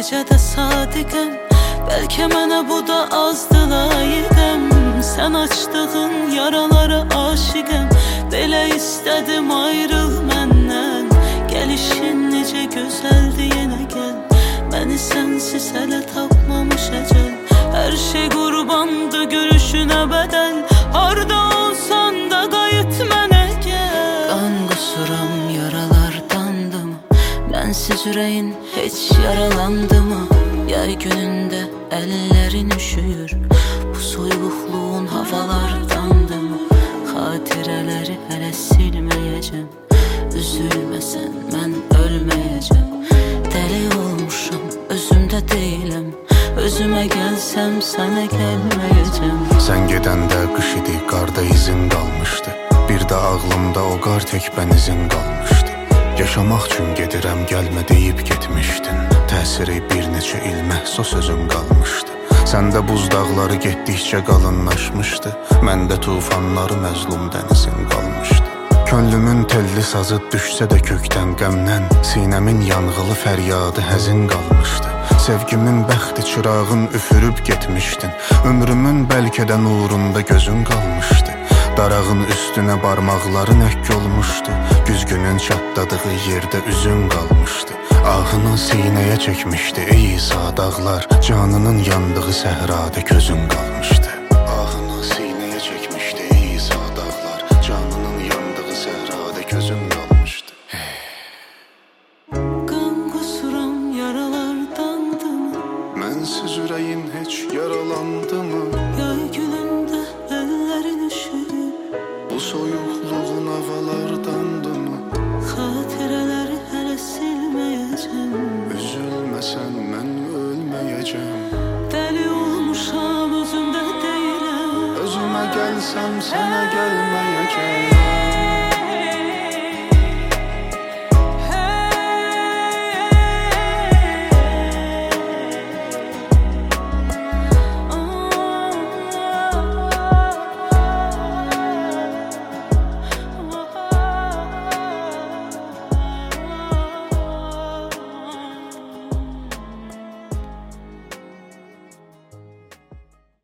necə də sadiqəm. Bəlkə mənə bu da azdı layiqəm. Sən açdığın yaralara aşiqəm. Belə istədim ayrıl məndən. Gəlişin necə gözəldi yenə gəl. Məni sənsiz hələ tapmamış əcəl. Hər şey qurbandı görüşünə bədəl. Harda olsan da qayıt mənə gəl. Qan qusuram yaralardandım. Mənsiz ürəyin heç yaralandı mı? Yay günündə əllərin üşüyür. Bu soyuqluğun havalardandı mı? Xatirələri hələ silməyəcəm. Üzülməsən mən ölməyəcəm. Dəli olmuşam, özümdə deyiləm. Özümə gəlsəm sənə gəlməyəcəm. Sən gedəndə qış idi, qarda izin qalmışdı. Bir də ağlımda o qar tək bənizin qalmışdı. Yaşamaq üçün gedirəm, gəlmə deyib getmişdin. Təsiri bir neçə il məhsus sözün qalmışdı. Səndə buzdağları getdikcə qalınlaşmışdı. Məndə tufanları məzlum dənizin qalmışdı. Könlümün telli sazı düşsə də kökdən qəmdən. Sinəmin yanğılı fəryadı həzin qalmışdı. Sevgimin bəxti çırağın üfürüb getmişdin. Ömrümün bəlkə də nurunda gözün qalmışdı. Darağın üstünə barmaqların əkk olmuşdu. Güzgünün çatladığı yerdə üzün qalmışdı. Ahını sinəyə çəkmişdi ey İsa dağlar. Canının yandığı səhrada gözün qalmışdı. Ahını sinəyə çəkmişdi ey İsa dağlar. Canının yandığı səhrada gözün qalmışdı. Qan qusuram yaralardandı mı? Mənsiz ürəyin heç yaralandı mı? Yay günündə əllərin üşüyür. Bu soyuqluğun havalardandı mı? Xatirələri hələ silməyəcəm. Üzülməsən mən ölməyəcəm. Dəli olmuşam, özümdə deyiləm. Özümə gəlsəm sənə gəlməyəcəm.